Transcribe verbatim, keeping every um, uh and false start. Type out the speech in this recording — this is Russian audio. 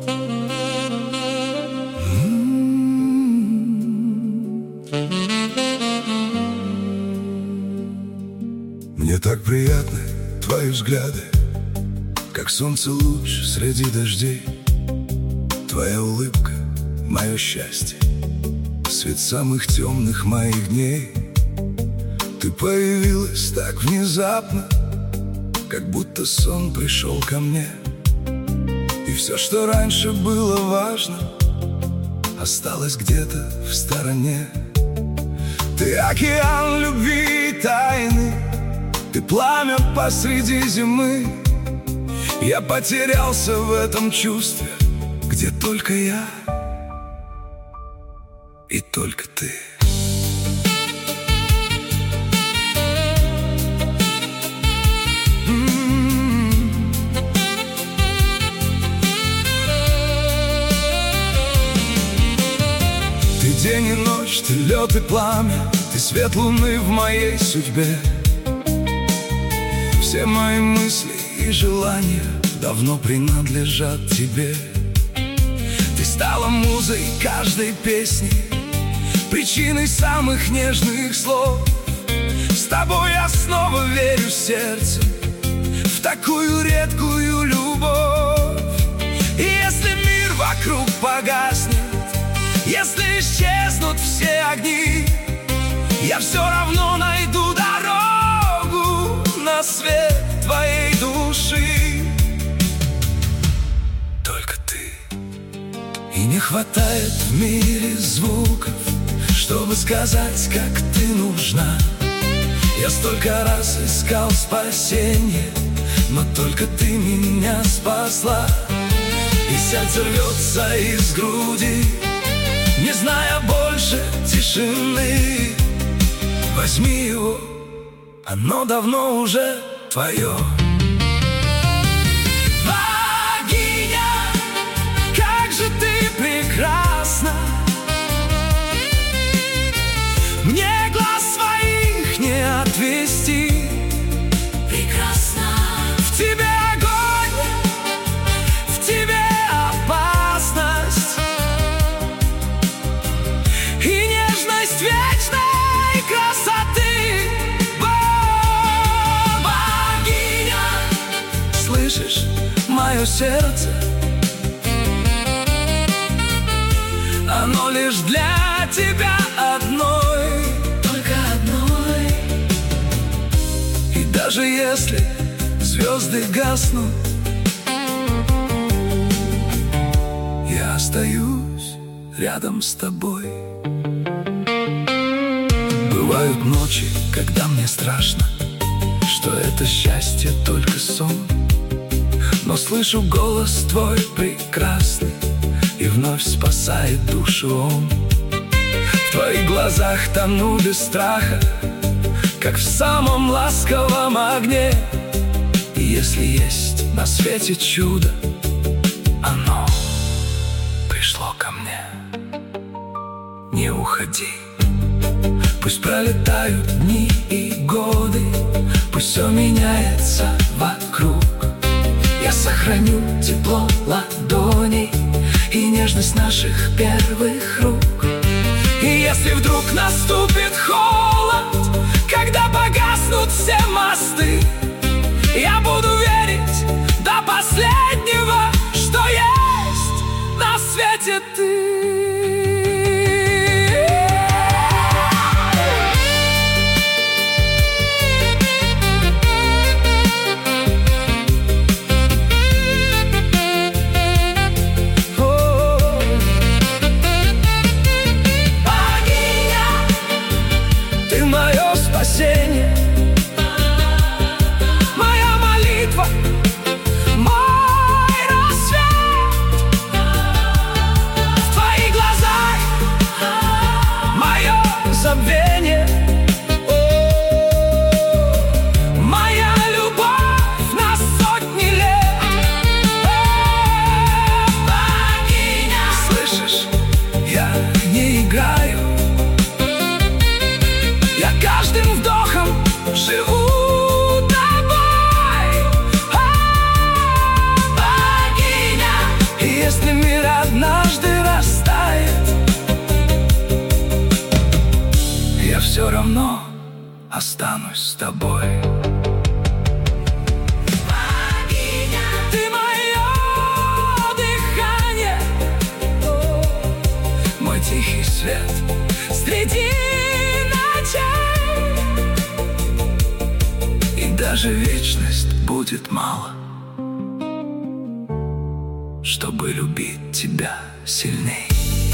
Мне так приятны твои взгляды, как солнце луч среди дождей. Твоя улыбка — мое счастье, свет самых темных моих дней. Ты появилась так внезапно, как будто сон пришел ко мне. И все, что раньше было важно, осталось где-то в стороне. Ты океан любви и тайны, ты пламя посреди зимы. Я потерялся в этом чувстве, где только я и только ты. Ты день и ночь, ты лед и пламя, ты свет луны в моей судьбе. Все мои мысли и желания давно принадлежат тебе. Ты стала музой каждой песни, причиной самых нежных слов. С тобой я снова верю сердцем в такую редкую любовь. И если мир вокруг погаснет, если исчезнут все огни, я все равно найду дорогу на свет твоей души. Только ты. И не хватает в мире звуков, чтобы сказать, как ты нужна. Я столько раз искал спасение, но только ты меня спасла. И сердце рвется из груди, не зная больше тишины. Возьми его, оно давно уже твое. Богиня, как же ты прекрасна! Мне глаз своих не отвести. Прекрасно. В тебе огонь, в тебе опасность и нежность вечной красоты. Богиня, слышишь мое сердце? Оно лишь для тебя одной, Только одной. и даже если звезды гаснут, я остаюсь рядом с тобой. Бывают ночи, когда мне страшно, что это счастье только сон. Но слышу голос твой прекрасный, и вновь спасает душу он. В твоих глазах тону без страха, как в самом ласковом огне. И если есть на свете чудо, оно пришло ко мне. Не уходи, пусть пролетают дни и годы, пусть все меняется вокруг. Я сохраню тепло ладоней и нежность наших первых рук. И если вдруг наступит холод, когда погаснут все мосты, я буду верить до последнего, что есть на свете ты. Моя молитва однажды растает, я все равно останусь с тобой. Богиня, Ты мое дыхание, мой тихий свет среди ночей. И даже вечность будет мало, чтобы любить тебя сильней.